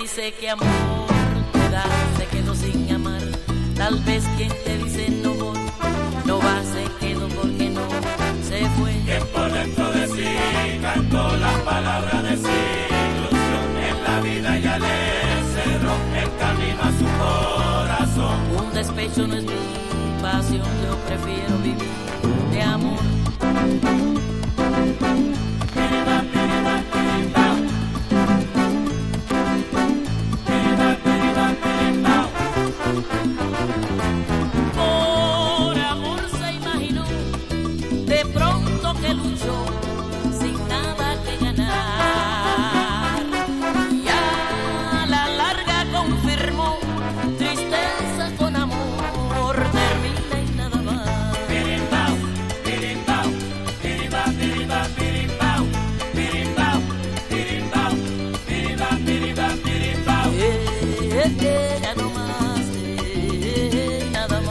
dice que amor te da se quedó sin amar. Tal vez quien te dice no voy, no va, se quedó porque no se fue. Que por dentro de sí cantó las palabras de desilusión. En la vida ya le cerró el camino a su corazón. Un despecho no es mi pasión, yo prefiero vivir de amor. Piriba, piriba, piriba.